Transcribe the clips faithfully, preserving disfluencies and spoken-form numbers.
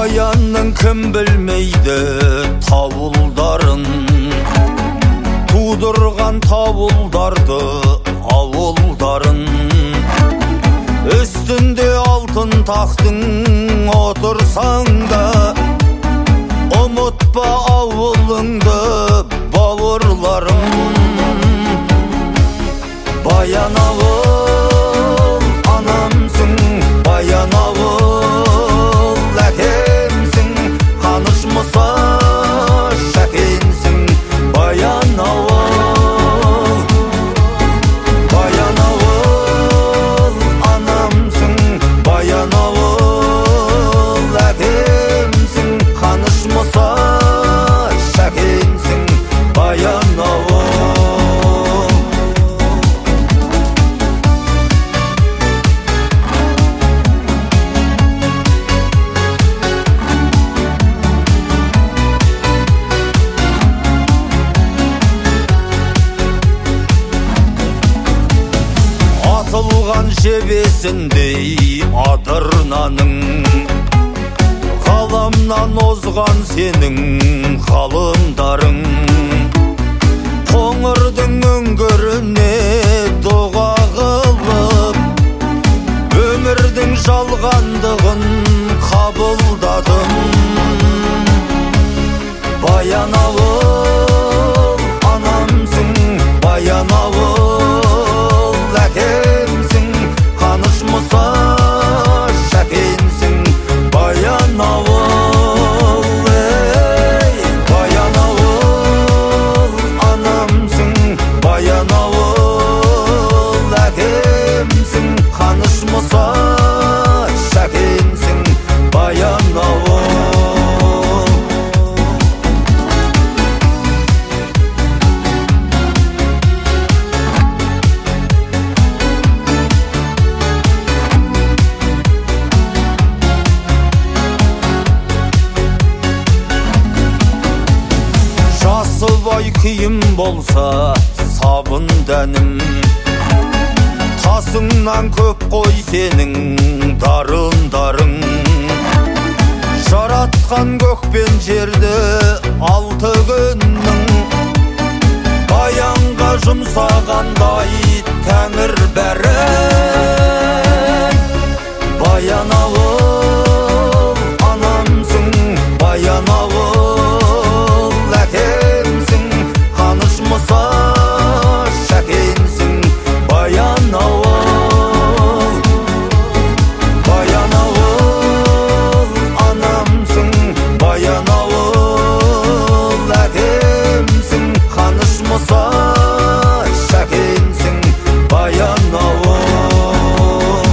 Баянның кім білмейді табылдарын, тудырған табылдарды ауылдарын. Үстінде алтын тақтың отырсаң да, ұмытпа ауылыңды бауырларым. Баян ауыл анамсың, баян ауыл әкемсің, қаныш мұса шәкенсің. Баян ауыл, баян ауыл анамсың, баян ауыл әкемсің, қаныш мұса шәкенсің. Баян ауыл. Атылған жебесіндей адырнаның, ғаламнан озған сенің ғалымдарың. Қоңырдың өңгіріне дұға қылып, өмірдің жалғандығын қабылдадым. Баян ауыл анамсың, баян ауыл әкемсің, қаныш мұса шәкенсің. Баян ауыл, ей, баян ауыл анамсың, баян ауыл әкемсің, қаныш мұса шәкенсің. Баян ауыл. Жасыбай киім болса сабын дәнім, тасыңнан көп қой сенің дарындарың. Жаратқан көк пен жерді алты күннің, баянға жұмсағандай тәңір бәрін. Баян ауыл анамсың, баян ауыл әкемсің, қаныш мұса шәкенсің. Баян ауыл, баян ауыл анамсың, баян ауыл әкемсің, қаныш мұса шәкенсің. Баян ауыл,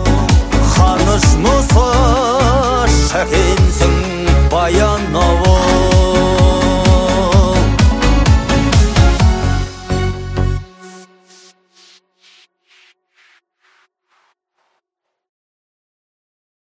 қаныш мұса шәкенсің. Баян ауыл.